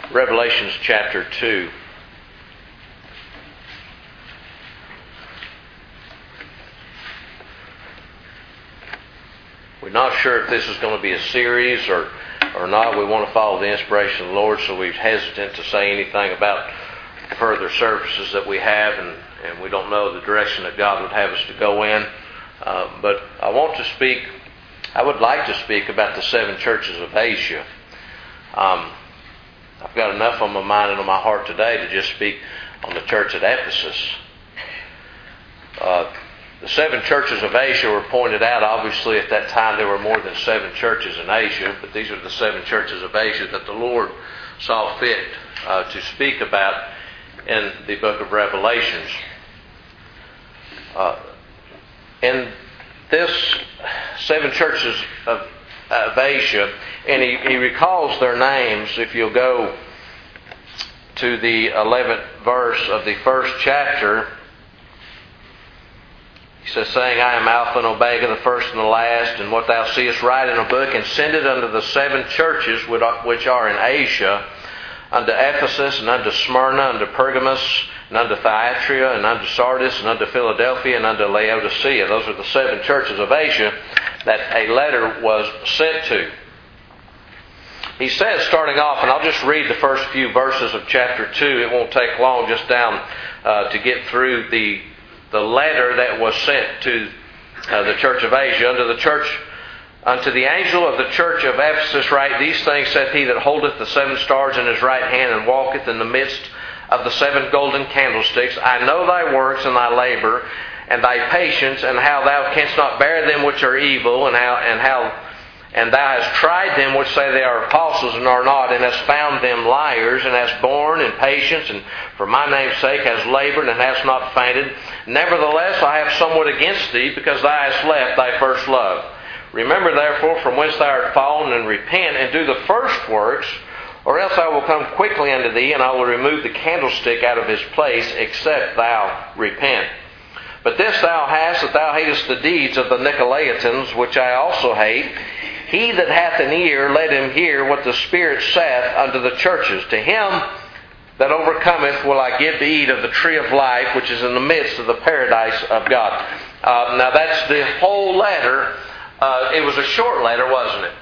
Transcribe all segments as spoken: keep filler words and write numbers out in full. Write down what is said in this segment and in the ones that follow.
Revelations chapter two. We're not sure if this is going to be a series or, or not. We want to follow the inspiration of the Lord, so we're hesitant to say anything about further services that we have, and, and we don't know the direction that God would have us to go in. Uh, but I want to speak, I would like to speak about the seven churches of Asia. Um, I've got enough on my mind and on my heart today to just speak on the church at Ephesus. Uh, the seven churches of Asia were pointed out. Obviously, at that time there were more than seven churches in Asia, but these are the seven churches of Asia that the Lord saw fit uh, to speak about in the book of Revelations. Uh, in this seven churches of, of Asia, and he, he recalls their names. If you'll go to the eleventh verse of the first chapter, he says, saying, I am Alpha and Omega, the first and the last, and what thou seest write in a book, and send it unto the seven churches which are in Asia, unto Ephesus, and unto Smyrna, unto Pergamos, and unto Thyatira, and unto Sardis, and unto Philadelphia, and unto Laodicea. Those are the seven churches of Asia that a letter was sent to. He says, starting off, and I'll just read the first few verses of chapter two. It won't take long, just down uh, to get through the the letter that was sent to uh, the church of Asia. Unto the church, unto the angel of the church of Ephesus write, these things saith he that holdeth the seven stars in his right hand, and walketh in the midst of the seven golden candlesticks. I know thy works and thy labor, and thy patience, and how thou canst not bear them which are evil, and how and how and thou hast tried them which say they are apostles and are not, and hast found them liars, and hast borne in patience, and for my name's sake hast labored, and hast not fainted. Nevertheless, I have somewhat against thee, because thou hast left thy first love. Remember therefore from whence thou art fallen, and repent, and do the first works, or else I will come quickly unto thee, and I will remove the candlestick out of his place, except thou repent. But this thou hast, that thou hatest the deeds of the Nicolaitans, which I also hate. He that hath an ear, let him hear what the Spirit saith unto the churches. To him that overcometh will I give to eat of the tree of life, which is in the midst of the paradise of God. Uh, now that's the whole letter. Uh, it was a short letter, wasn't it?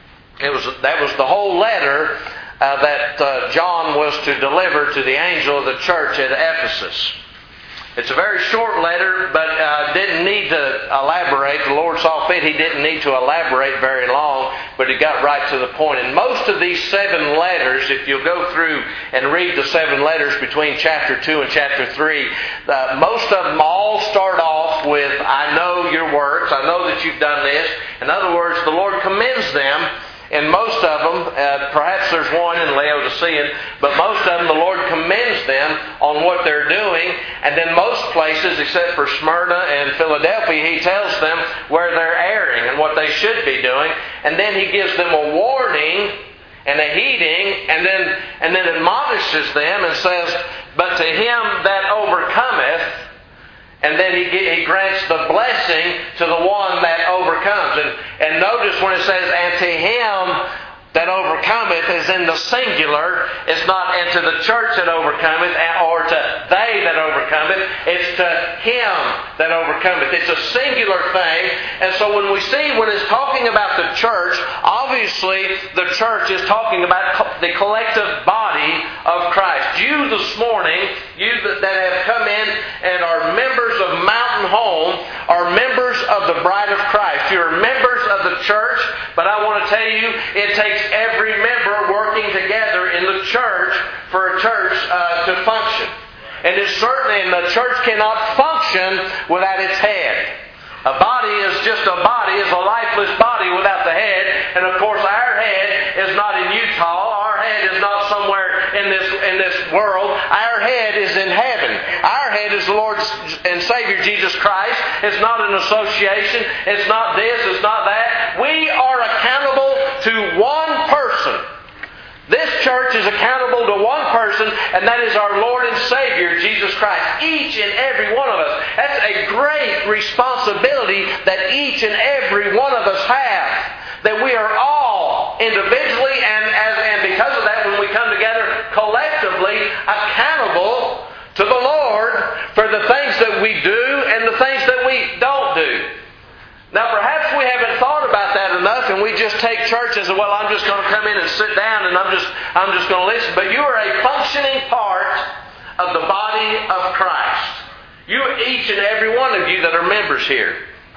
It was. That was the whole letter uh, that uh, John was to deliver to the angel of the church at Ephesus. It's a very short letter, but uh, didn't need to elaborate. The Lord saw fit He didn't need to elaborate very long, but He got right to the point. And most of these seven letters, if you'll go through and read the seven letters between chapter two and chapter three, uh, most of them all start off with, I know your works, I know that you've done this. In other words, the Lord commends them. And most of them, uh, perhaps there's one in Laodicea, but most of them the Lord commends them on what they're doing. And then most places, except for Smyrna and Philadelphia, He tells them where they're erring and what they should be doing. And then He gives them a warning and a heeding, and then and then admonishes them and says, but to him that overcometh, and then he, he grants the blessing to the one that overcomes. And, and notice when it says, and to him that overcometh is in the singular. It's not and to the church that overcometh or to they that overcometh. It's to him that overcometh. It's a singular thing. And so when we see, when it's talking about the church, obviously the church is talking about the collective body of Christ. You this morning, you that have come in and are members of Mountain Home, are members of the bride of Christ. You're members of the church, but I want to tell you, it takes every member working together in the church for a church uh, to function. And it's certainly, and the church cannot function without its head. A body is just a body, is a lifeless body without the head. And of course our head is not in Utah. Our head is not somewhere in this in this world. Our head is in heaven. Our head is the Lord and Savior Jesus Christ. It's not an association. It's not this. It's not that. We are accountable to one person. This church is accountable to one person, and that is our Lord and Savior, Jesus Christ. Each and every one of us. That's a great responsibility that each and every one of us have. That we are all individually, and as and because of that, when we come together about that enough, and we just take church as, well, I'm just going to come in and sit down, and I'm just, I'm just going to listen. But you are a functioning part of the body of Christ. You, each and every one of you that are members here.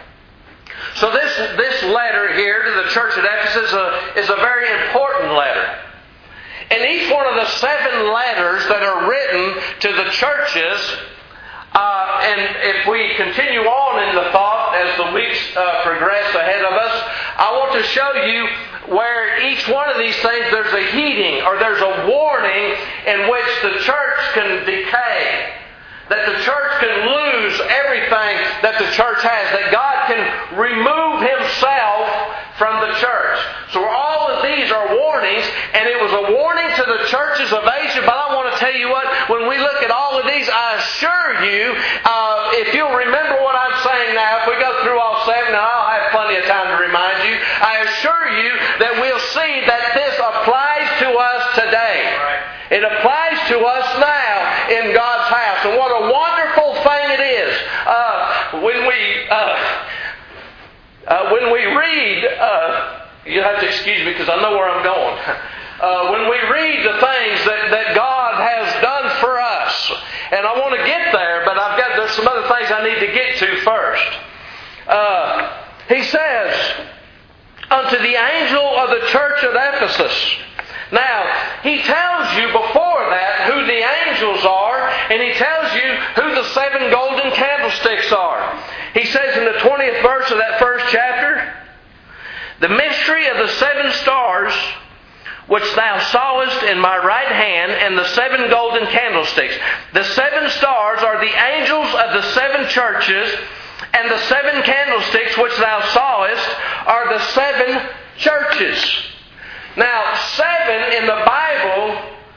So this, this letter here to the church at Ephesus is a, is a very important letter. And each one of the seven letters that are written to the churches, uh, and if we continue on in the thought as the weeks uh, progress ahead of us, I want to show you where each one of these things there's a heeding or there's a warning in which the church can decay. That the church can lose everything that the church has. That God can remove Himself from the church. So all of these are warnings, and it was a warning to the churches of Asia. But I want to tell you what, when we look at all of these, I assure you, uh, if you'll remember what I'm saying now, if we go through all seven, and I'll have plenty of time to remind you, I assure you that we'll see that this applies to us today. It applies to us now in God's house. And what a wonderful thing it is uh, when we uh, uh, when we read. Uh, you have to excuse me because I know where I'm going. Uh, when we read the things that, that God has done for us, and I want to get there, but I've got there's some other things I need to get to first. Uh, he says, "Unto the angel of the church at Ephesus." Now, he tells you before that who the angels are, and he tells you who the seven golden candlesticks are. He says in the twentieth verse of that first chapter, "The mystery of the seven stars which thou sawest in my right hand, and the seven golden candlesticks." The seven stars are the angels of the seven churches, and the seven candlesticks which thou sawest are the seven churches. Now, seven in the Bible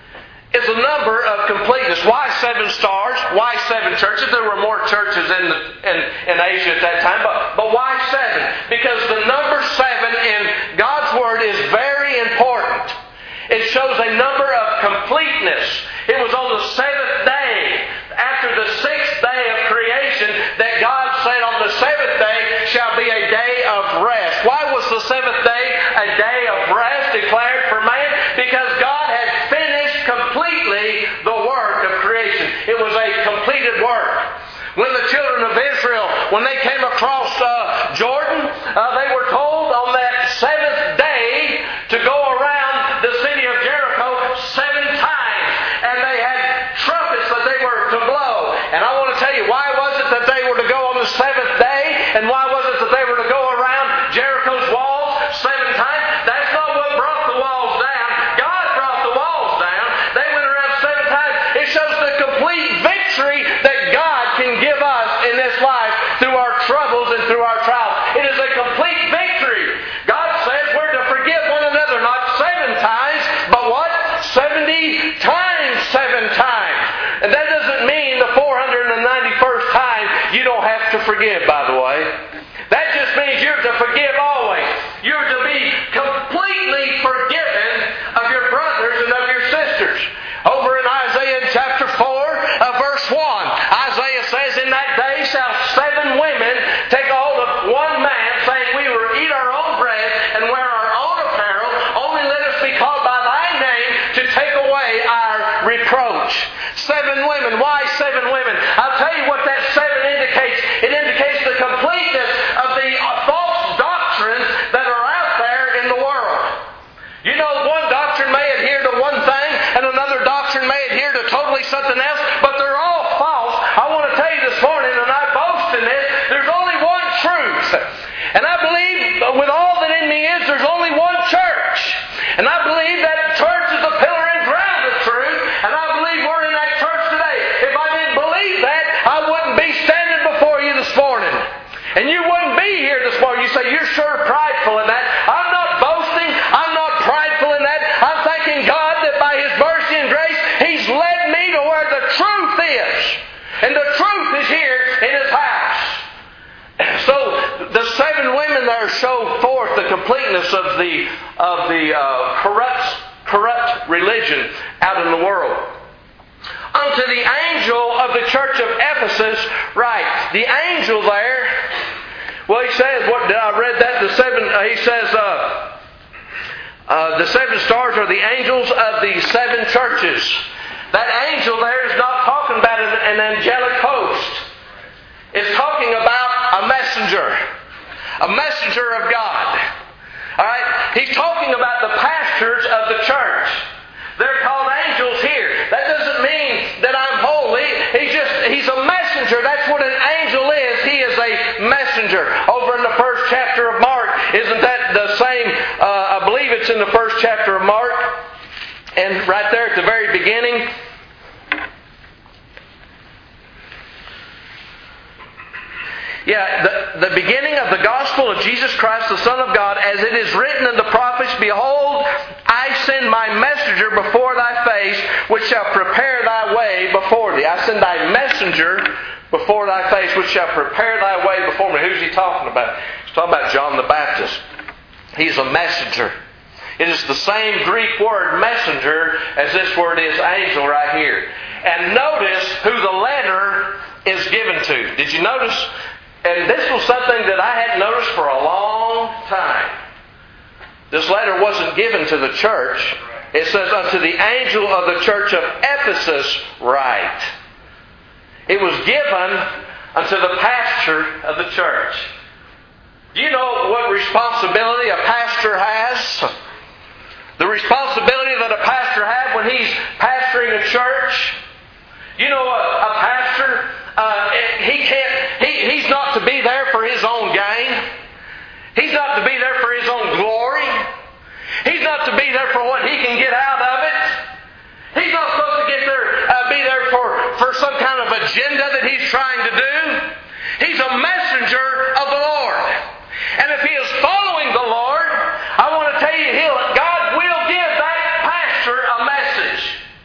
is a number of completeness. Why seven stars? Why seven churches? There were more churches in, the, in, in Asia at that time. But, but why seven? Because the number seven in God's Word is very important. It shows a number of completeness. It was on the seventh day, after the sixth day of creation, that God said on the seventh day shall be a day of rest. Why was the seventh day a day of rest declared for man? Because God had finished completely the work of creation. It was a completed work. When the children of Israel, when they came across uh, Jordan, uh, they were told on that seventh day to go around the city of Jericho seven times. And they had trumpets that they were to blow. And I want to tell you, why was it that they were to go on the seventh day? And why was it that they were to go around Jericho's walls seven times? That's not what brought the walls down. God brought the walls down. They went around seven times. It shows the complete victory that God can give us in this life through our troubles and through our trials. It is a complete victory. God says we're to forgive one another, not seven times, but what? seventy times seven times. And that doesn't mean the four hundred ninety-first time you don't have to forgive, by the way. That just means you're to forgive always. You're to be completely forgiven of your brothers and of your sisters. Over in Isaiah chapter four, uh, verse one, Isaiah says, "In that day shall seven women take hold of one man, saying, We will eat our own bread and wear our own apparel. Only let us be called by thy name to take away our reproach." Seven women. Why seven women? I'll tell you what that seven indicates. It indicates the completeness of the false doctrines that are out there in the world. You know, one doctrine may adhere to one thing, and another doctrine may adhere to totally something else, but they're all false. I want to tell you this morning, and I boast in this, there's only one truth. And I believe with all that in me is, there's only one church. And I believe that church is the pillar and ground of truth, and I believe we're in that church today. If I didn't believe that, I wouldn't be standing before you this morning. And you wouldn't be here this morning. You say, "You're sure prideful in that." I'm not boasting. I'm not prideful in that. I'm thanking God that by His mercy and grace, He's led me to where the truth is. And the truth is here in His house. So the seven women there show forth the completeness of the of the uh, corrupt corrupt religion out in the world. Unto the angel of the church of Ephesus, right? The angel there, Well, he says, what did I read that? The seven, uh, he says, uh, uh, the seven stars are the angels of the seven churches. That angel there is not talking about an, an angelic host. It's talking about a messenger. A messenger of God. Alright? He's talking about the pastors of the church. They're called angels here. That doesn't mean that I'm holy. He's just, he's a messenger. That's what an angel is. He is a messenger. Over in the first chapter of Mark, isn't that the same? Uh, I believe it's in the first chapter of Mark. And right there at the very beginning, Yeah, the, the beginning of the gospel of Jesus Christ, the Son of God, as it is written in the prophets, Behold, I send my messenger before thy face, which shall prepare thy way before thee. I send thy messenger before thy face, which shall prepare thy way before me. Who's he talking about? He's talking about John the Baptist. He's a messenger. It is the same Greek word, messenger, as this word is angel right here. And notice who the letter is given to. Did you notice? And this was something that I hadn't noticed for a long time. This letter wasn't given to the church. It says, unto the angel of the church of Ephesus write. It was given unto the pastor of the church. Do you know what responsibility a pastor has? The responsibility that a pastor has when he's pastoring a church. You know, a, a pastor, uh, he can't, he, he's not to be there for his own gain. He's not to be there for his own glory. He's not to be there for what he can get out of it. He's not supposed to get there, uh, be there for, for some kind of agenda that he's trying to do. He's a messenger of the Lord. And if he is following the Lord, I want to tell you, he'll, God will give that pastor a message.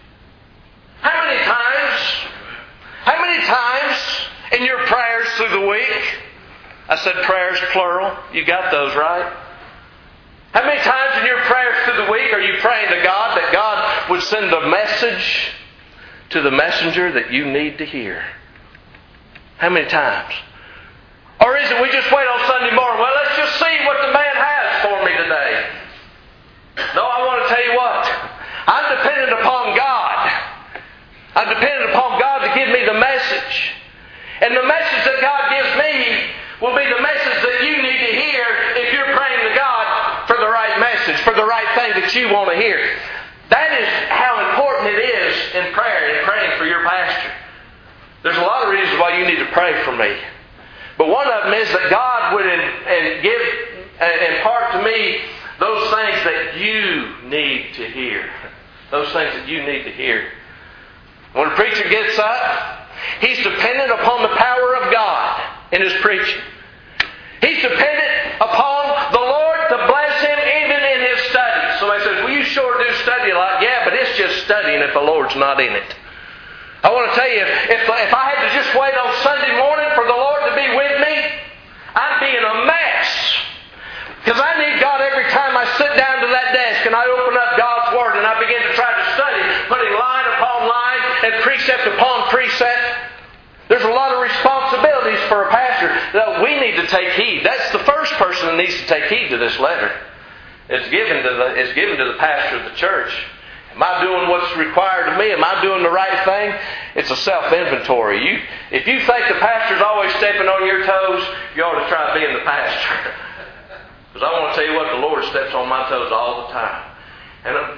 How many times, how many times in your prayers through the week, I said prayers plural, you got those right? How many times in your prayers through the week are you praying to God that God would send the message to the messenger that you need to hear? How many times? Or is it we just wait on Sunday morning? Well, let's just see what the man has for me today. No, I want to tell you what. I'm dependent upon God. I'm dependent upon God to give me the message. And the message that God gives me will be the message that you need to hear if you're praying to God for the right message, for the right thing that you want to hear. That is how important it is in prayer, in praying for your pastor. There's a lot of reasons why you need to pray for me. But one of them is that God would and give and impart to me those things that you need to hear. Those things that you need to hear. When a preacher gets up, he's dependent upon the power of God in his preaching. He's dependent upon the Lord to bless him even in his study. Somebody says, well, you sure do study a lot. Yeah, but it's just studying if the Lord's not in it. I want to tell you, if, if I had to just wait on Sunday morning for the Lord to be with me, I'd be in a mess. Because I need God every time I sit down to that desk and I open up God's Word and I begin to try to study, putting line upon line and precept upon precept. There's a lot of responsibilities for a pastor that we need to take heed. That's the first person that needs to take heed to this letter. It's given to the, it's given to the pastor of the church. Am I doing what's required of me? Am I doing the right thing? It's a self-inventory. You, if you think the pastor's always stepping on your toes, you ought to try being the pastor. Because I want to tell you what, the Lord steps on my toes all the time. And I'm,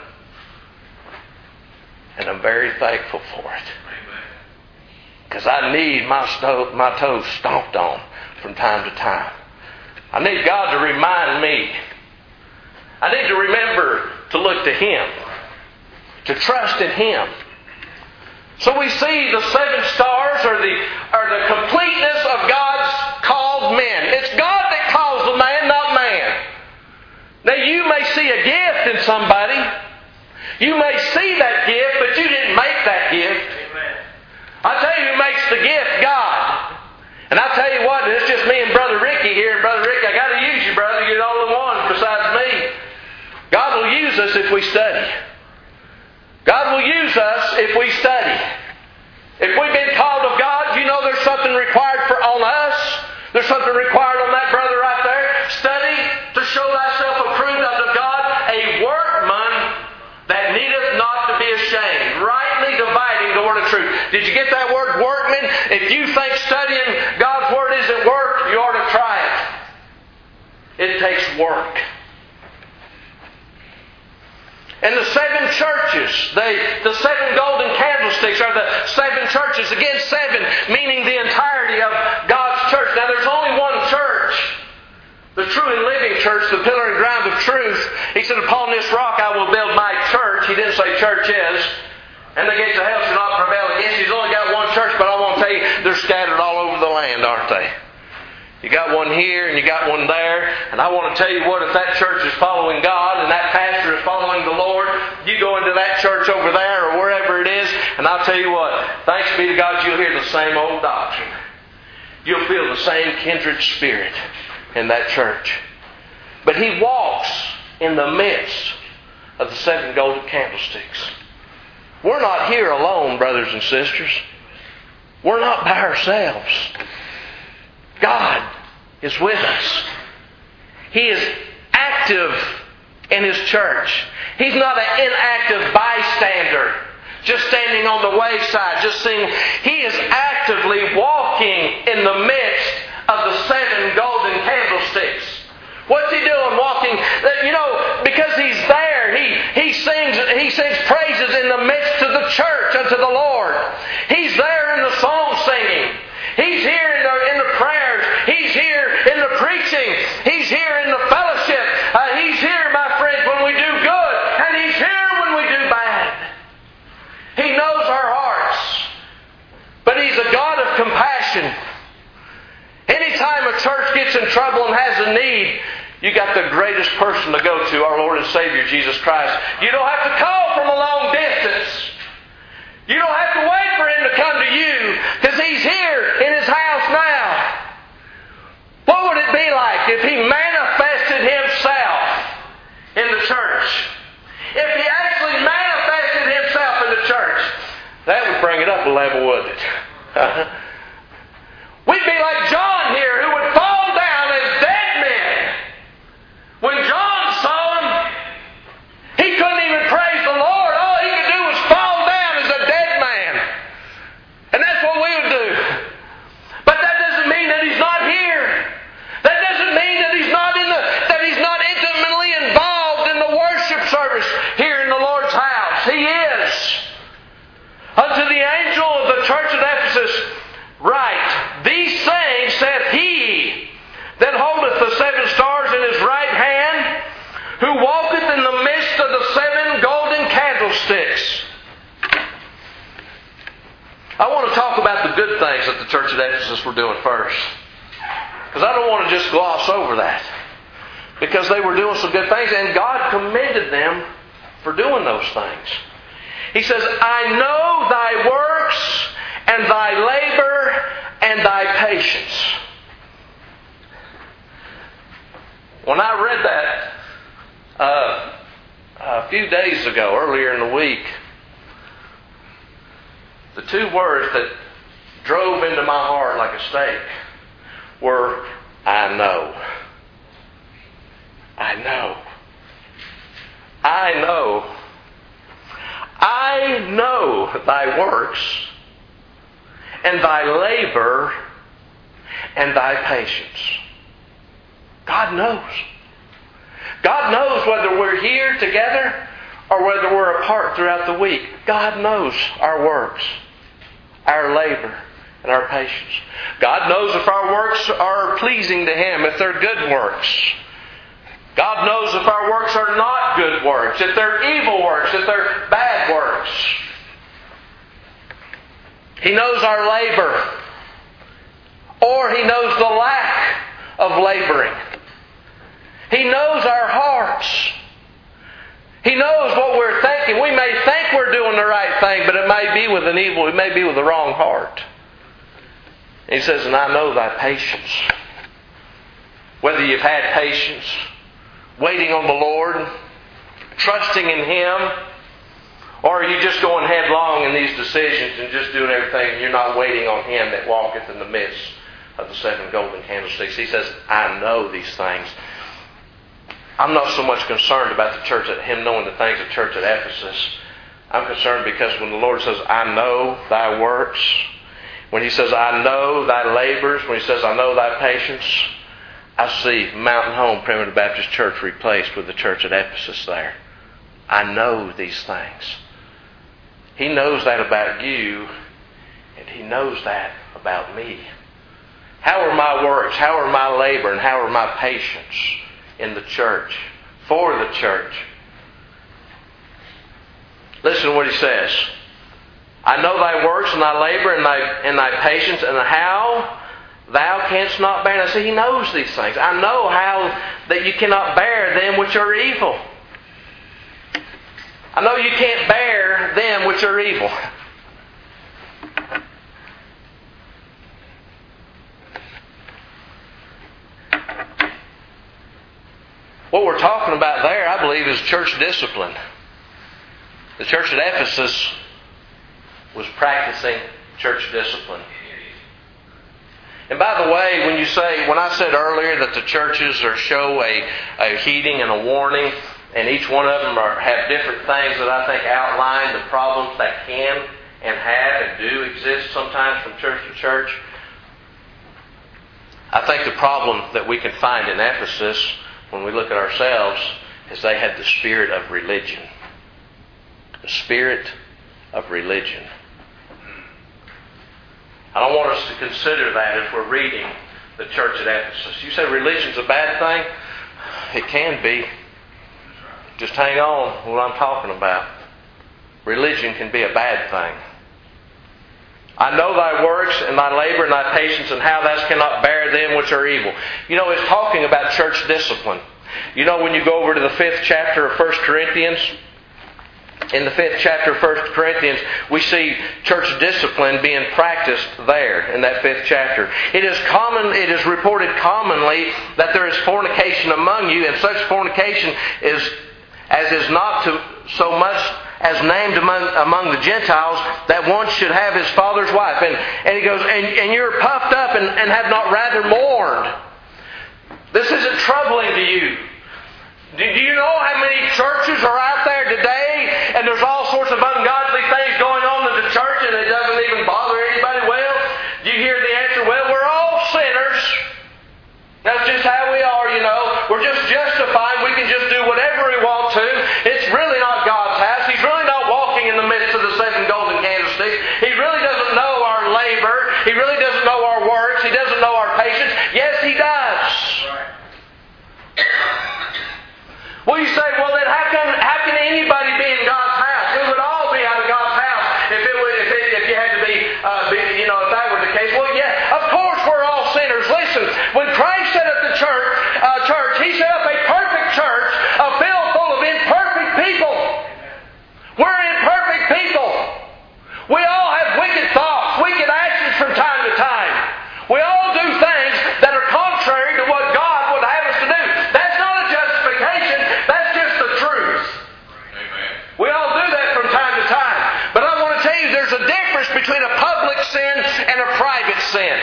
and I'm very thankful for it. Because I need my, sto- my toes stomped on from time to time. I need God to remind me. I need to remember to look to Him. To trust in Him. So we see the seven stars are the, are the completeness of God's called men. It's God that calls the man, not man. Now you may see a gift in somebody. You may see that gift, but you didn't make that gift. Amen. I tell you who makes the gift, God. And I tell you what, it's just me and Brother Ricky here. And Brother Ricky, I got to use you, brother. You're the only one besides me. God will use us if we study. God will use us if we study. If we've been called of God, you know there's something required for on us. There's something required on that brother. If you think studying God's Word isn't work, you ought to try it. It takes work. And the seven churches, they, the seven golden candlesticks are the seven churches. Again, seven, meaning the entirety of God's church. Now, there's only one church. The true and living church, the pillar and ground of truth. He said, upon this rock I will build my church. He didn't say church is. And the gates of hell shall not prevail against it. He's only got one church, but I want to tell you, they're scattered all over the land, aren't they? You got one here and you got one there. And I want to tell you what, if that church is following God and that pastor is following the Lord, you go into that church over there or wherever it is, and I'll tell you what, thanks be to God, you'll hear the same old doctrine. You'll feel the same kindred spirit in that church. But He walks in the midst of the seven golden candlesticks. We're not here alone, brothers and sisters. We're not by ourselves. God is with us. He is active in His church. He's not an inactive bystander, just standing on the wayside, just singing. He is actively walking in the midst of the seven golden candlesticks. What's He doing walking? You know, because He's there, He, he sings He sings praises in the midst of the church unto the Lord. He's there in the song singing. He's here in the, in the prayers. He's here in the preaching. He's here in the fellowship. Uh, he's here, my friends, when we do good. And He's here when we do bad. He knows our hearts. But He's a God of compassion. Anytime a church gets in trouble and has a need, you got the greatest person to go to, our Lord and Savior, Jesus Christ. You don't have to call from a long distance. You don't have to wait for Him to come to you, because He's here in His house now. What would it be like if He manifested Himself in the church? If He actually manifested Himself in the church, that would bring it up a level, wouldn't it? We'd be like John here, who would fall down as dead men. When John saw Him, he couldn't even praise the Lord. All he could do was fall down as a dead man. And that's what we would do. But that doesn't mean that He's not here. That doesn't mean that He's not in the that He's not intimately involved in the worship service here in the Lord's house. He is. Unto the angel of the church at Ephesus, write, these things saith He that holdeth the seven stars in His right hand, who walketh in the midst of the seven golden candlesticks. I want to talk about the good things that the church at Ephesus were doing first. Because I don't want to just gloss over that. Because they were doing some good things, and God commended them for doing those things. He says, I know thy works and thy labor and thy patience. When I read that uh, a few days ago, earlier in the week, the two words that drove into my heart like a stake were, I know. I know. I know. I know thy works and thy labor and thy patience. God knows. God knows whether we're here together or whether we're apart throughout the week. God knows our works, our labor, and our patience. God knows if our works are pleasing to Him, if they're good works. God knows if our works are not good works, if they're evil works, if they're bad works. He knows our labor, or He knows the lack of laboring. He knows our hearts. He knows what we're thinking. We may think we're doing the right thing, but it may be with an evil, it may be with the wrong heart. He says, and I know thy patience. Whether you've had patience, waiting on the Lord, trusting in Him, or are you just going headlong in these decisions and just doing everything and you're not waiting on Him that walketh in the midst of the seven golden candlesticks. He says, I know these things. I'm not so much concerned about the church, Him knowing the things of the church at Ephesus. I'm concerned because when the Lord says, I know thy works, When he says, I know thy labors, when he says, I know thy patience, I see Mountain Home Primitive Baptist Church replaced with the church at Ephesus there. I know these things. He knows that about you, and He knows that about me. How are my works? How are my labor? And how are my patience in the church? For the church. Listen to what he says. I know thy works and thy labor and thy, and thy patience, and how thou canst not bear. Now see, he knows these things. I know how that you cannot bear them which are evil. I know you can't bear them which are evil. What we're talking about there, I believe, is church discipline. The church at Ephesus was practicing church discipline. And by the way, when you say, when I said earlier that the churches are show a, a heeding and a warning, and each one of them are, have different things that I think outline the problems that can and have and do exist sometimes from church to church, I think the problem that we can find in Ephesus when we look at ourselves is they had the spirit of religion. The spirit of religion. I don't want us to consider that if we're reading the church at Ephesus. You say religion's a bad thing? It can be. Just hang on what I'm talking about. Religion can be a bad thing. I know thy works and thy labor and thy patience, and how thou cannot bear them which are evil. You know, it's talking about church discipline. You know, when you go over to the fifth chapter of First Corinthians, in the fifth chapter of First Corinthians, we see church discipline being practiced there in that fifth chapter. It is common, it is reported commonly that there is fornication among you, and such fornication is as is not to so much as named among, among the Gentiles, that one should have his father's wife. And, and he goes, and, and you're puffed up and, and have not rather mourned. This isn't troubling to you. Do, do you know how many churches are out there today, and there's all sorts of ungodly things going on in the church, and it doesn't even bother anybody? Well, do you hear the answer? Well, we're all sinners. That's just how we are, you know. We're just justified. We can just do whatever we want to. It's really not God's house. He's really not walking in the midst of the seven golden candlesticks. He really doesn't know our labor. He really doesn't know our works. He doesn't know our patience. Yes, He does. Right. Well, you say, well, then how can how can anybody be in God's house? We would all be out of God's house if it would, if, it, if you had to be, uh, be, you know, if that were the case. Well, yeah, of course we're all sinners. Listen, when Christ set up the church, uh, church, He set up a perfect church, a filled full of imperfect people. We're imperfect people. We all have wicked thoughts, wicked actions from time to time. We all do things that are contrary to what God would have us to do. That's not a justification. That's just the truth. Amen. We all do that from time to time. But I want to tell you, there's a difference between a public sin and a private sin.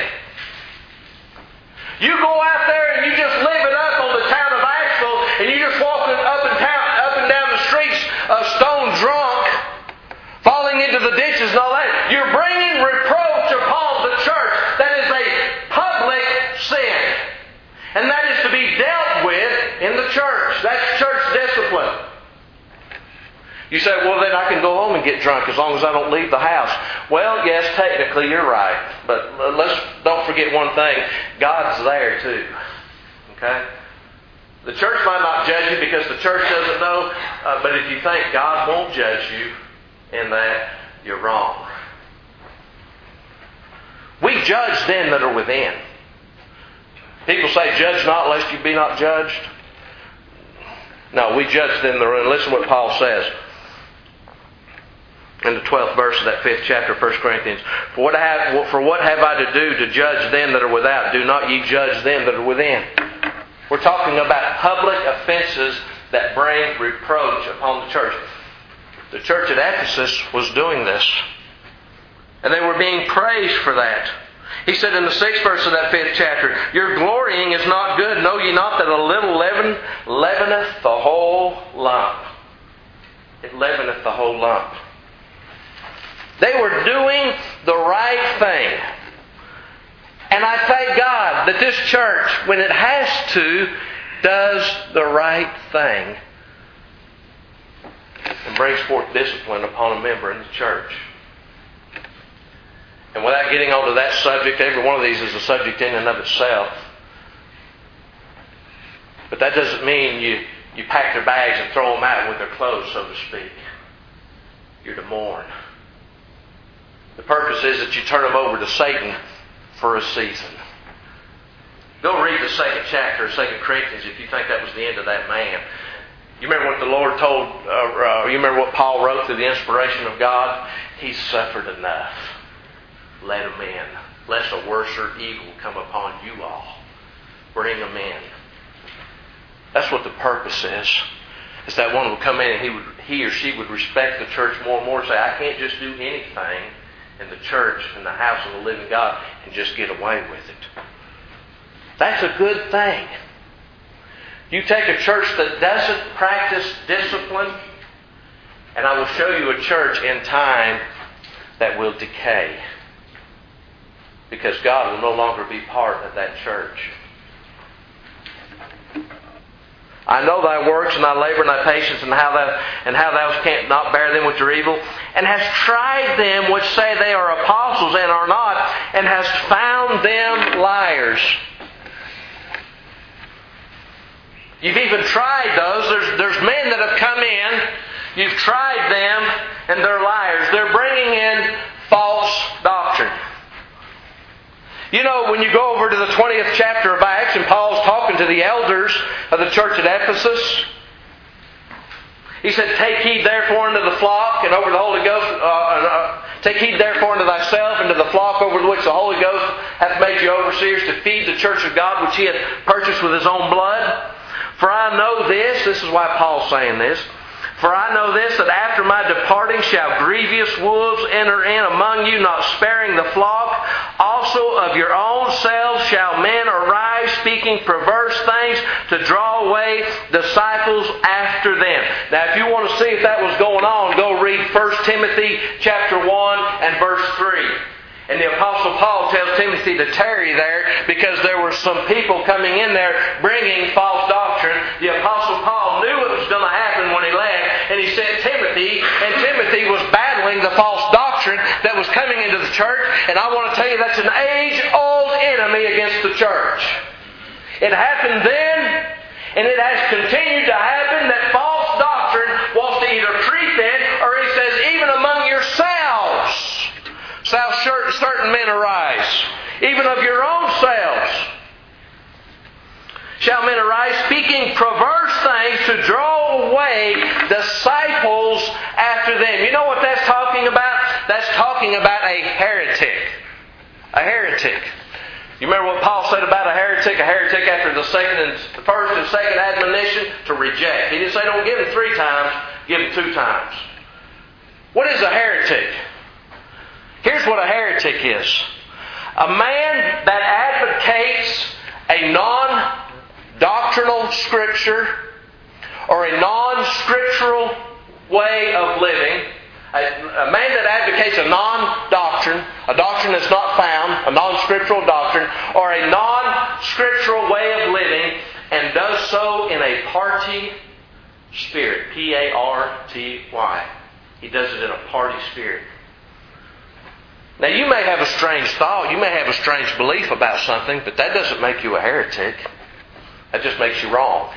You go out there and you just live it up on the town of Asheville, and you just walking up and down, up and down the streets, uh, stone drunk, falling into the ditches and all that. You're bringing reproach upon the church. That is a public sin, and that is to be dealt with in the church. That's church discipline. You say, well, then I can go home and get drunk as long as I don't leave the house. Well, yes, technically you're right. But let's don't forget one thing. God's there too. Okay? The church might not judge you because the church doesn't know. Uh, but if you think God won't judge you in that, you're wrong. We judge them that are within. People say, judge not lest you be not judged. No, we judge them that are within. Listen to what Paul says in the twelfth verse of that fifth chapter of First Corinthians. For what, have, for what have I to do to judge them that are without? Do not ye judge them that are within. We're talking about public offenses that bring reproach upon the church. The church at Ephesus was doing this. And they were being praised for that. He said in the sixth verse of that fifth chapter, your glorying is not good. Know ye not that a little leaven leaveneth the whole lump? It leaveneth the whole lump. They were doing the right thing. And I thank God that this church, when it has to, does the right thing and brings forth discipline upon a member in the church. And without getting onto that subject, every one of these is a subject in and of itself. But that doesn't mean you, you pack their bags and throw them out with their clothes, so to speak. You're to mourn. The purpose is that you turn them over to Satan for a season. Go read the second chapter of Second Corinthians if you think that was the end of that man. You remember what the Lord told, uh, uh, you remember what Paul wrote through the inspiration of God? He suffered enough. Let him in, lest a worser evil come upon you all. Bring him in. That's what the purpose is. Is that one would come in and he would, he or she would respect the church more and more and say, I can't just do anything in the church, in the house of the living God, and just get away with it. That's a good thing. You take a church that doesn't practice discipline, and I will show you a church in time that will decay. Because God will no longer be part of that church. I know thy works and thy labor and thy patience and how thou, and how thou canst not bear them which are evil, and hast tried them which say they are apostles and are not, and hast found them liars. You've even tried those. There's, there's men that have come in. You've tried them, and they're liars. They're bringing in false doctrine. You know, when you go over to the twentieth chapter of Acts, and Paul's talking to the elders of the church at Ephesus, he said, Take heed therefore unto the flock, and over the Holy Ghost, uh, uh, take heed therefore unto thyself, and to the flock over which the Holy Ghost hath made you overseers, to feed the church of God, which he hath purchased with his own blood. For I know this, this is why Paul's saying this, For I know this, that after my departing shall grievous wolves enter in among you, not sparing the flock. Also of your own selves shall men arise, speaking perverse things, to draw away disciples after them. Now if you want to see if that was going on, go read First Timothy chapter one and verse three. And the Apostle Paul tells Timothy to tarry there because there were some people coming in there bringing false doctrine. The Apostle Paul knew it was going to happen when he left, and he sent Timothy, and Timothy was battling the false doctrine that was coming into the church. And I want to tell you that's an age-old enemy against the church. It happened then, and it has continued to happen, that false doctrine wants to either creep in, or he says, even among yourselves shall certain men arise, even of your own selves shall men arise, speaking perverse things, to draw away disciples after them. You know what that's talking about? That's talking about a heretic. A heretic. You remember what Paul said about a heretic? A heretic after the second and the first and second admonition, to reject. He didn't say don't give him three times, give him two times. What is a heretic? Here's what a heretic is. A man that advocates a non-doctrinal scripture or a non-scriptural way of living. A, a man that advocates a non-doctrine, a doctrine that's not found, a non-scriptural doctrine, or a non-scriptural way of living, and does so in a party spirit. P A R T Y. He does it in a party spirit. Now you may have a strange thought, you may have a strange belief about something, but that doesn't make you a heretic. That just makes you wrong.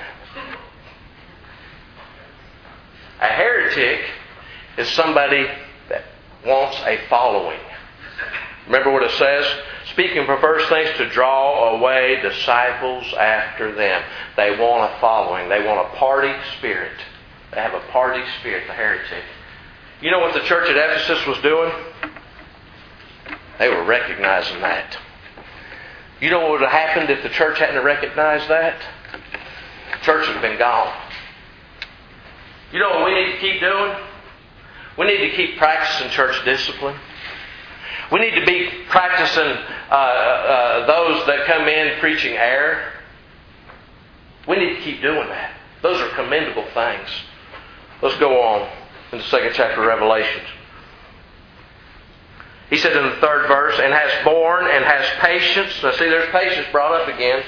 A heretic is somebody that wants a following. Remember what it says? Speaking perverse things, to draw away disciples after them. They want a following. They want a party spirit. They have a party spirit, the heretic. You know what the church at Ephesus was doing? They were recognizing that. You know what would have happened if the church hadn't recognized that? The church would have been gone. You know what we need to keep doing? We need to keep practicing church discipline. We need to be practicing uh, uh, those that come in preaching error. We need to keep doing that. Those are commendable things. Let's go on in the second chapter of Revelations. He said in the third verse, and has borne and has patience. Now see, there's patience brought up again.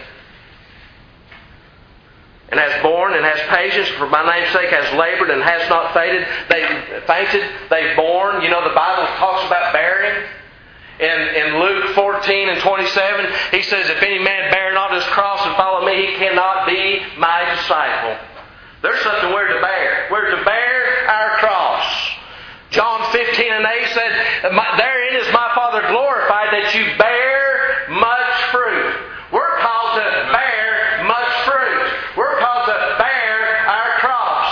And has borne and has patience, for my name's sake has labored and has not fainted. They fainted, they've borne. You know, the Bible talks about bearing. In, in Luke fourteen and twenty-seven, he says, if any man bear not his cross and follow me, he cannot be my disciple. There's something we're to bear. We're to bear our cross. John fifteen and eight said, therein is my Father glorified, that you bear much fruit. We're called to bear much fruit. We're called to bear our cross.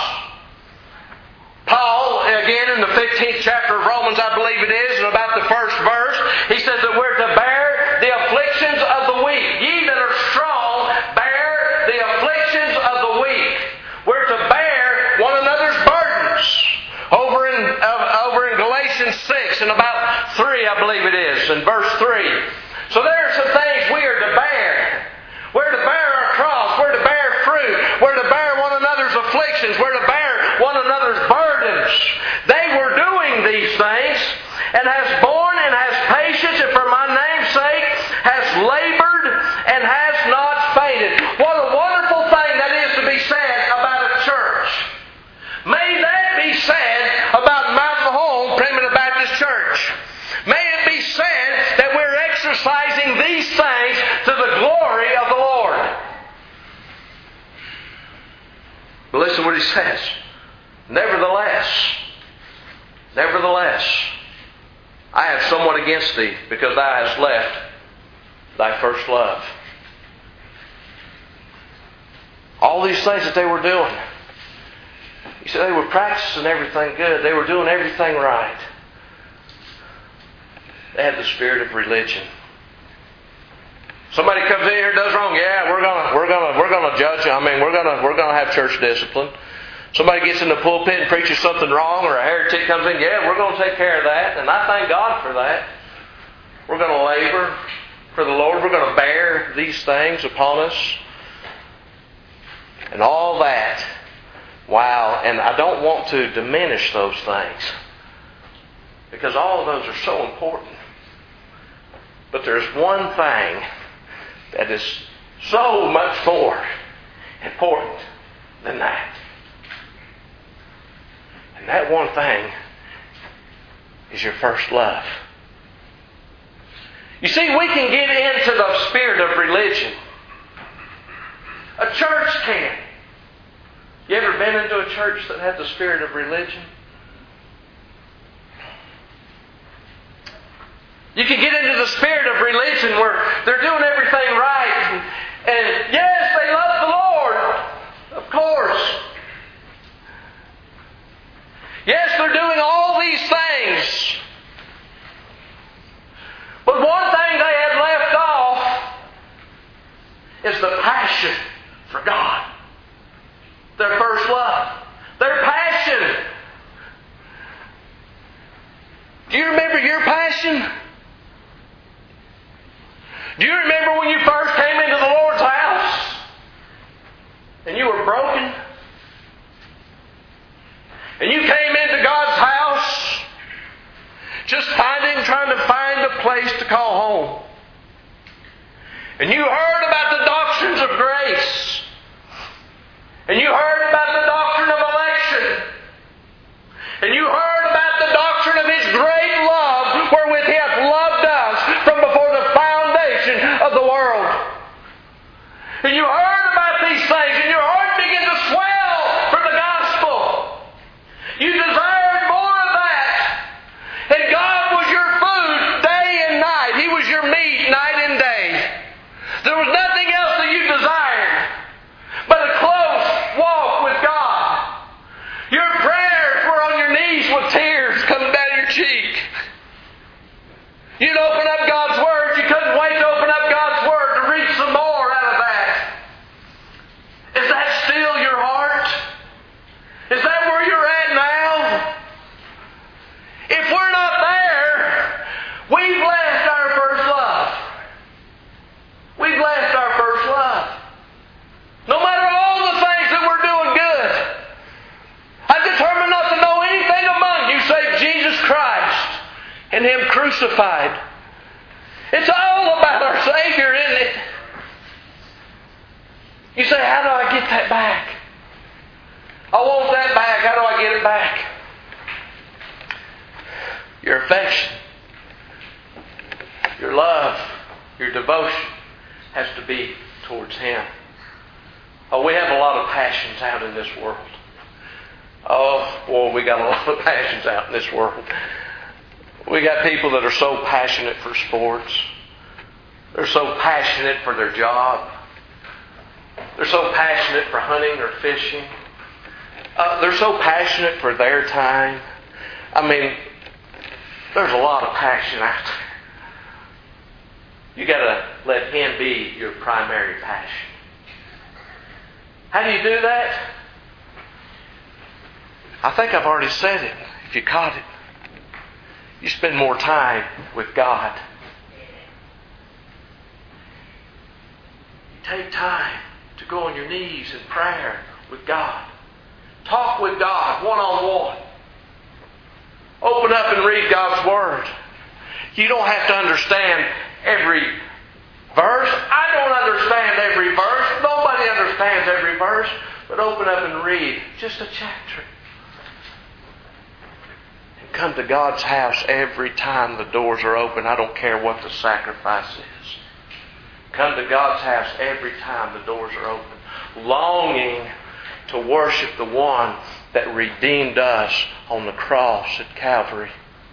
Paul, again in the fifteenth chapter of Romans, I believe it is, and about the first verse, he says that we're to bear the afflictions of the weak. Ye that are strong, bear the afflictions of the weak. We're to bear one another's burdens. Over in uh, over in Galatians six and about three, I believe it is, in verse three. So there are some things we are to bear. We're to bear our cross. We're to bear fruit. We're to bear one another's afflictions. We're to bear one another's burdens. They were doing these things, and has borne and has patience, and for my name's sake has labored and has not fainted. What a wonderful thing that is to be said about a church. May that be said about Mountain Home Primitive Baptist Church. May it be said that we're exercising these things to the glory of the Lord. But listen what he says. Nevertheless, nevertheless, I have somewhat against thee, because thou hast left thy first love. All these things that they were doing, he said they were practicing everything good. They were doing everything right. They had the spirit of religion. Somebody comes in here and does wrong. Yeah, we're gonna we're gonna we're gonna judge. I mean, we're gonna we're gonna have church discipline. Somebody gets in the pulpit and preaches something wrong, or a heretic comes in. Yeah, we're going to take care of that, and I thank God for that. We're going to labor for the Lord. We're going to bear these things upon us, and all that. Wow! And I don't want to diminish those things, because all of those are so important. But there's one thing that is so much more important than that. And that one thing is your first love. You see, we can get into the spirit of religion. A church can. You ever been into a church that had the spirit of religion? You can get into the spirit of religion where they're doing everything right. And, and yes, they love the Lord. Of course. Yes, they're doing all these things. But one thing they had left off is the passion for God. Their first love. Their passion. Do you remember your passion? Do you remember when you first came into the Lord's house and you were broken? And you came into God's house just finding, trying to find a place to call home. And you heard about the doctrines of grace. And you heard about the doctrine of election. And you heard about the doctrine of His great love, wherewith He hath loved us from before the foundation of the world. And you heard about these things, and your heart began to swell for the gospel. You desired more of that. And God was your food day and night. He was your meat night and day. There was nothing else that you desired but a close walk crucified. It's all about our Savior, isn't it? You say, how do I get that back? I want that back. How do I get it back? Your affection, your love, your devotion has to be towards Him. Oh, we have a lot of passions out in this world. Oh, boy, we got a lot of passions out in this world. We got people that are so passionate for sports. They're so passionate for their job. They're so passionate for hunting or fishing. Uh, they're so passionate for their time. I mean, there's a lot of passion out there. You got to let Him be your primary passion. How do you do that? I think I've already said it. If you caught it, you spend more time with God. You take time to go on your knees in prayer with God. Talk with God one-on-one. Open up and read God's Word. You don't have to understand every verse. I don't understand every verse. Nobody understands every verse. But open up and read just a chapter. And come to God's house every time the doors are open. I don't care what the sacrifice is. Come to God's house every time the doors are open. Longing to worship the one that redeemed us on the cross at Calvary.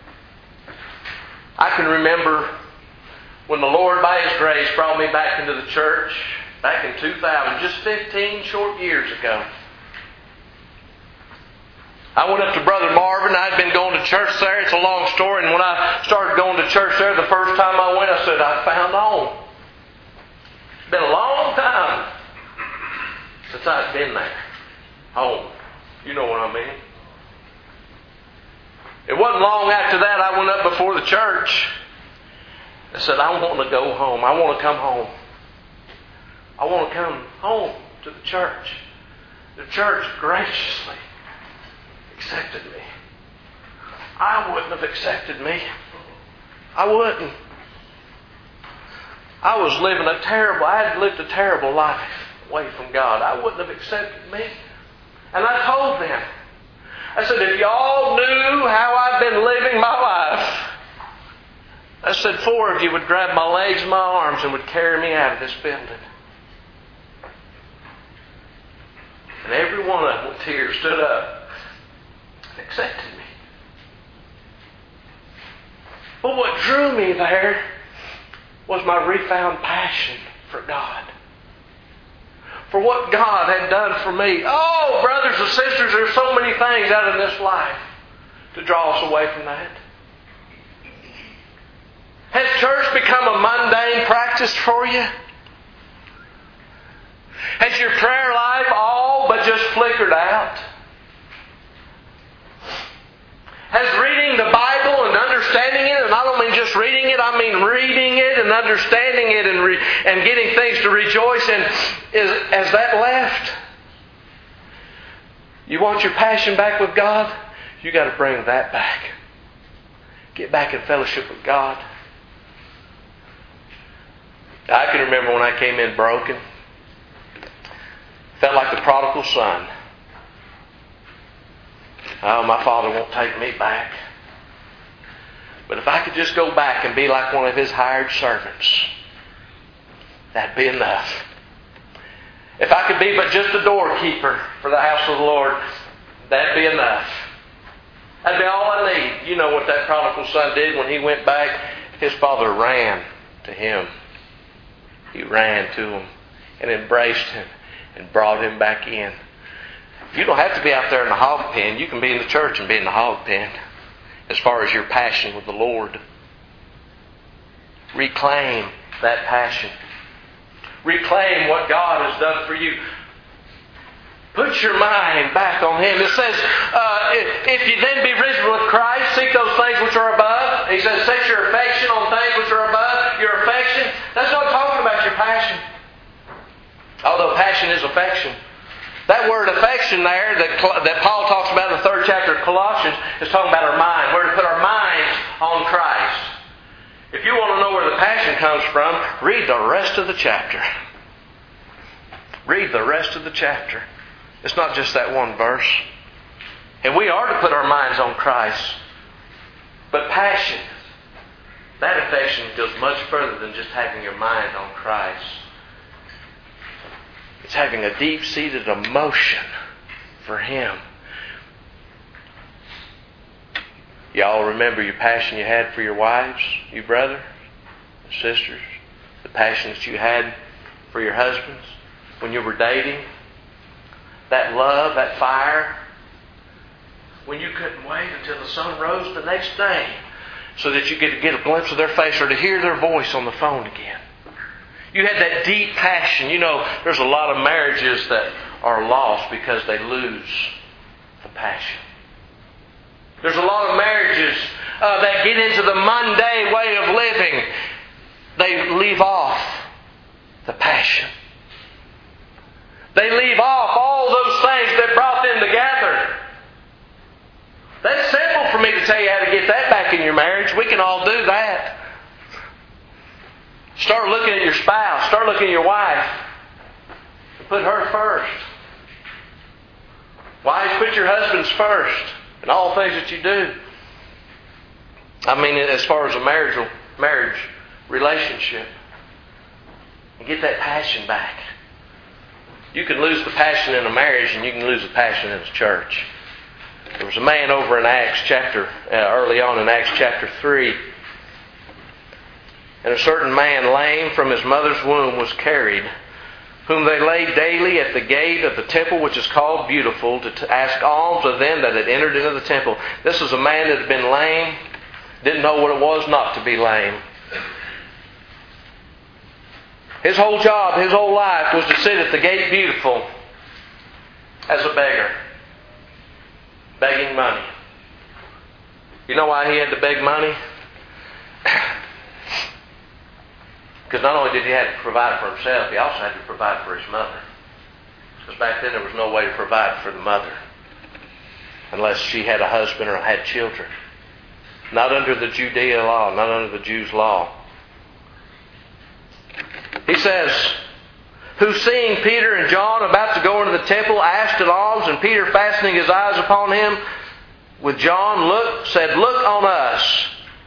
I can remember when the Lord, by His grace, brought me back into the church back in two thousand, just fifteen short years ago. I went up to Brother Marvin. I'd been going to church there. It's a long story. And when I started going to church there, the first time I went, I said, I found home. It's been a long time since I've been there. Home. You know what I mean. It wasn't long after that I went up before the church. I said, I want to go home. I want to come home. I want to come home to the church. The church graciously accepted me. I wouldn't have accepted me. I wouldn't. I was living a terrible, I had lived a terrible life away from God. I wouldn't have accepted me. And I told them, I said, if y'all knew how I've been living my life, I said, four of you would grab my legs and my arms and would carry me out of this building. And every one of them with tears stood up and accepted me. But what drew me there was my refound passion for God. For what God had done for me. Oh, brothers and sisters, there's so many things out of this life to draw us away from that. Has church become a mundane practice for you? Has your prayer life all but just flickered out? Has reading the Bible and understanding it, and I don't mean just reading it, I mean reading it and understanding it and, re, and getting things to rejoice in, is, has that left? You want your passion back with God? You got to bring that back. Get back in fellowship with God. I can remember when I came in broken. Felt like the prodigal son. Oh, my Father won't take me back. But if I could just go back and be like one of His hired servants, that'd be enough. If I could be but just a doorkeeper for the house of the Lord, that'd be enough. That'd be all I need. You know what that prodigal son did when he went back? His father ran to him. He ran to him and embraced him and brought him back in. You don't have to be out there in the hog pen. You can be in the church and be in the hog pen as far as your passion with the Lord. Reclaim that passion. Reclaim what God has done for you. Put your mind back on Him. It says, uh, if you then be risen with Christ, seek those things which are above. He says, set your affection on things which are above. Your affection. That's not talking about your passion. Although passion is affection. That word affection there that, that Paul talks about in the third chapter of Colossians is talking about our mind. We're to put our minds on Christ. passion comes from, read the rest of the chapter. Read the rest of the chapter. It's not just that one verse. And we are to put our minds on Christ. But passion, that affection goes much further than just having your mind on Christ. It's having a deep-seated emotion for Him. Y'all remember your passion you had for your wives, you brother, sisters, the passion that you had for your husbands when you were dating, that love, that fire, when you couldn't wait until the sun rose the next day so that you get to get a glimpse of their face or to hear their voice on the phone again. You had that deep passion. You know, there's a lot of marriages that are lost because they lose the passion. There's a lot of marriages uh, that get into the mundane way of living. They leave off the passion. They leave off all those things that brought them together. That's simple for me to tell you how to get that back in your marriage. We can all do that. Start looking at your spouse. Start looking at your wife. And put her first. Wives, put your husbands first in all things that you do. I mean, as far as a marriage, marriage relationship. And get that passion back. You can lose the passion in a marriage and you can lose the passion in a church. There was a man over in Acts chapter, uh, early on in Acts chapter three. And a certain man, lame from his mother's womb, was carried, whom they laid daily at the gate of the temple, which is called Beautiful, to t- ask alms of them that had entered into the temple. This was a man that had been lame, didn't know what it was not to be lame. His whole job, his whole life was to sit at the gate Beautiful as a beggar, begging money. You know why he had to beg money? Because not only did he have to provide for himself, he also had to provide for his mother. Because back then there was no way to provide for the mother unless she had a husband or had children. Not under the Judea law, not under the Jews' law. He says, who seeing Peter and John about to go into the temple asked at alms, and Peter, fastening his eyes upon him with John, looked, said, look on us.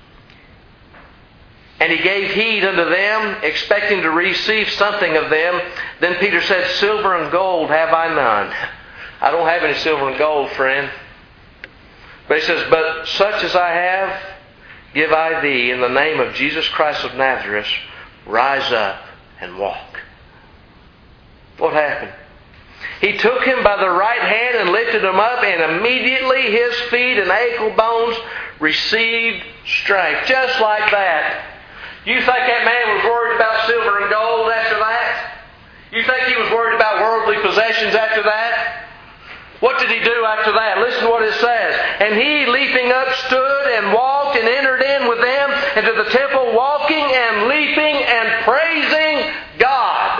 And he gave heed unto them, expecting to receive something of them. Then Peter said, silver and gold have I none. I don't have any silver and gold, friend. But he says, but such as I have, give I thee, in the name of Jesus Christ of Nazareth, rise up and walk. What happened? He took him by the right hand and lifted him up, and immediately his feet and ankle bones received strength. Just like that. You think that man was worried about silver and gold after that? You think he was worried about worldly possessions after that? What did he do after that? Listen to what it says. And he, leaping up, stood and walked and entered in with them into the temple, walking and leaping and praising God.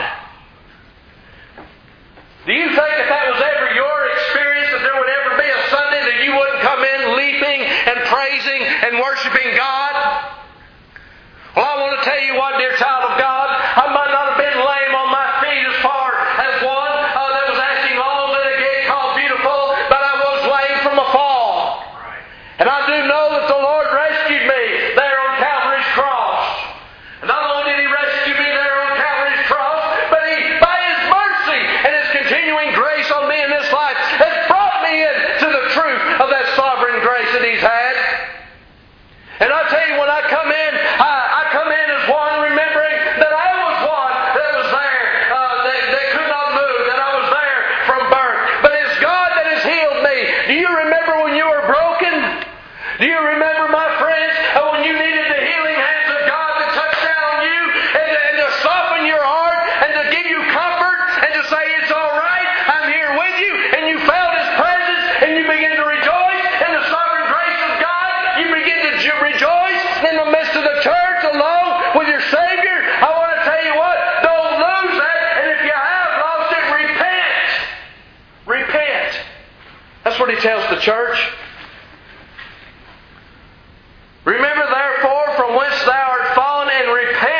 Do you think if that was ever your experience, that there would ever be a Sunday that you wouldn't come in leaping and praising and worshiping God? Well, I want to tell you what, dear child of God, I might not have been lame on my feet as far as one uh, that was asking alms at a gate called Beautiful, but I was lame from a fall. And I do know that the Lord rescued me there on Calvary's cross. And not only did He rescue me there on Calvary's cross, but He, by His mercy and His continuing grace on me in this life, has brought me into the truth of that sovereign grace that He's had. And I tell you, when I come in, I come in as one remembering that I was one that was there, uh, that, that could not move, that I was there from birth. But it's God that has healed me. Do you remember when you were broken? Do you remember, my friends, uh, when you needed the healing hands of God to touch down on you and, and to soften your heart and to give you comfort and to say, it's all right, I'm here with you, and you felt His presence and you began to rejoice in the sovereign grace of God? You begin to rejoice in the midst of the church along with your Savior. I want to tell you what, don't lose that, and if you have lost it, repent. Repent. That's what He tells the church. Remember therefore from whence thou art fallen, and repent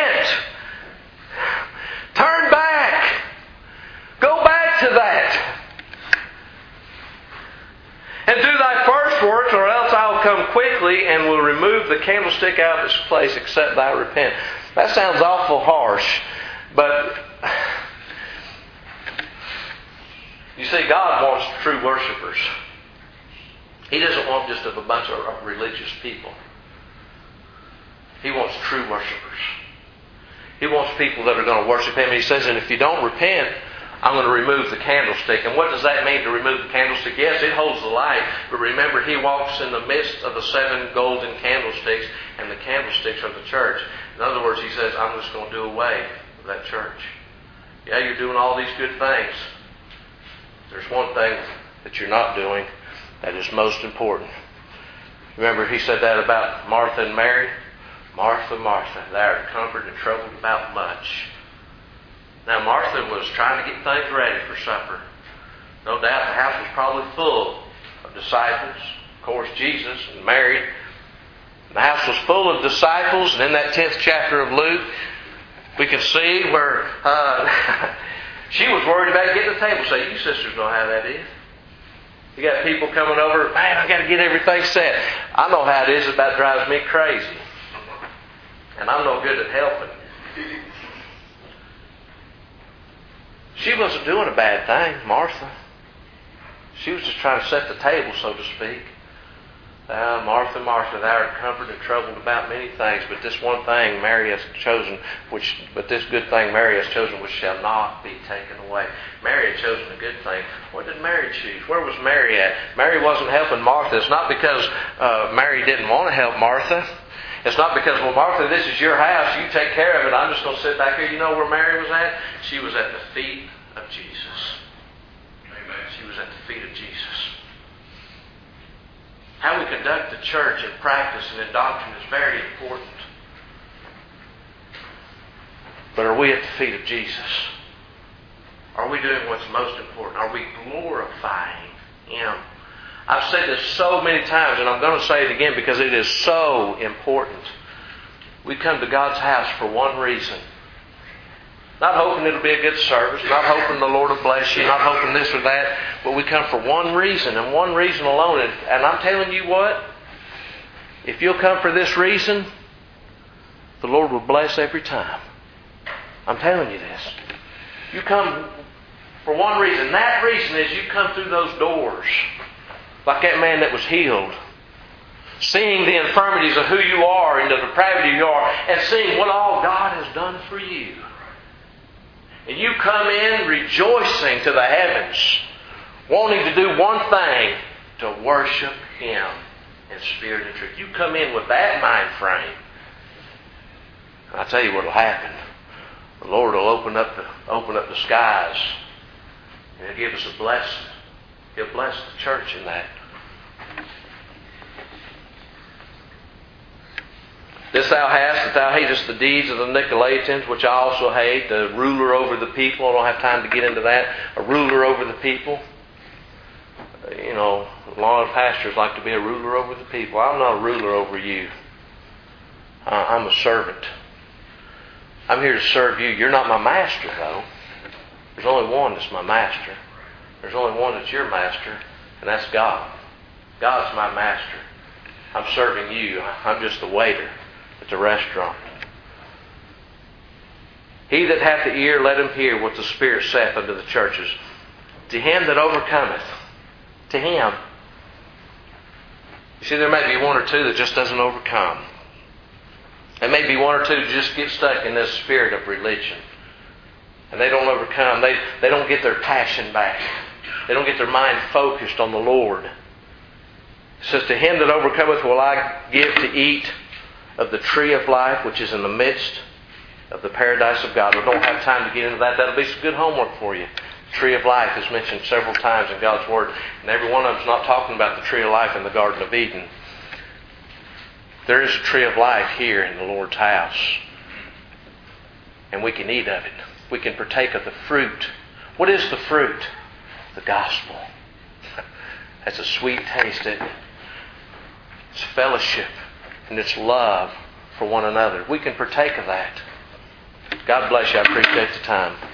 And do thy first works, or else I will come quickly and will remove the candlestick out of its place, except thou repent. That sounds awful harsh, but you see, God wants true worshipers. He doesn't want just a bunch of religious people. He wants true worshipers. He wants people that are going to worship Him. And He says, and if you don't repent, I'm going to remove the candlestick. And what does that mean, to remove the candlestick? Yes, it holds the light. But remember, He walks in the midst of the seven golden candlesticks, and the candlesticks are the church. In other words, He says, I'm just going to do away with that church. Yeah, you're doing all these good things. There's one thing that you're not doing that is most important. Remember, He said that about Martha and Mary? Martha, Martha, thou art comforted and troubled about much. Now, Martha was trying to get things ready for supper. No doubt the house was probably full of disciples. Of course, Jesus and Mary. The house was full of disciples. And in that tenth chapter of Luke, we can see where uh, she was worried about getting the table set. You sisters know how that is. You got people coming over. Man, I got to get everything set. I know how it is. It about drives me crazy. And I'm no good at helping. She wasn't doing a bad thing, Martha. She was just trying to set the table, so to speak. Thou, Martha, Martha, thou art comforted and troubled about many things, but this one thing Mary has chosen, which, but this good thing Mary has chosen, which shall not be taken away. Mary had chosen a good thing. What did Mary choose? Where was Mary at? Mary wasn't helping Martha. It's not because uh, Mary didn't want to help Martha. It's not because, well, Martha, this is your house. You take care of it. I'm just going to sit back here. You know where Mary was at? She was at the feet of Jesus. Amen. She was at the feet of Jesus. How we conduct the church in practice and in doctrine is very important. But are we at the feet of Jesus? Are we doing what's most important? Are we glorifying Him? I've said this so many times, and I'm going to say it again because it is so important. We come to God's house for one reason. Not hoping it'll be a good service, not hoping the Lord will bless you, not hoping this or that, but we come for one reason and one reason alone. And, and I'm telling you what, if you'll come for this reason, the Lord will bless every time. I'm telling you this. You come for one reason. That reason is you come through those doors. Like that man that was healed. Seeing the infirmities of who you are and the depravity you are, and seeing what all God has done for you. And you come in rejoicing to the heavens, wanting to do one thing, to worship Him in spirit and truth. You come in with that mind frame. And I'll tell you what will happen. The Lord will open up the, open up the skies, and He'll give us a blessing. He'll bless the church in that. This thou hast, that thou hatest the deeds of the Nicolaitans, which I also hate, the ruler over the people. I don't have time to get into that. A ruler over the people. You know, a lot of pastors like to be a ruler over the people. I'm not a ruler over you. I'm a servant. I'm here to serve you. You're not my master, though. There's only one that's my master. There's only one that's your master, and that's God. God's my master. I'm serving you. I'm just the waiter at the restaurant. He that hath the ear, let him hear what the Spirit saith unto the churches. To him that overcometh, to him. You see, there may be one or two that just doesn't overcome. There may be one or two that just get stuck in this spirit of religion. And they don't overcome. They, they don't get their passion back. They don't get their mind focused on the Lord. It says, to him that overcometh will I give to eat of the tree of life, which is in the midst of the paradise of God. We don't have time to get into that. That'll be some good homework for you. The tree of life is mentioned several times in God's Word. And every one of them is not talking about the tree of life in the Garden of Eden. There is a tree of life here in the Lord's house. And we can eat of it. We can partake of the fruit. What is the fruit? The gospel. That's a sweet taste, isn't it? It's fellowship and it's love for one another. We can partake of that. God bless you. I appreciate the time.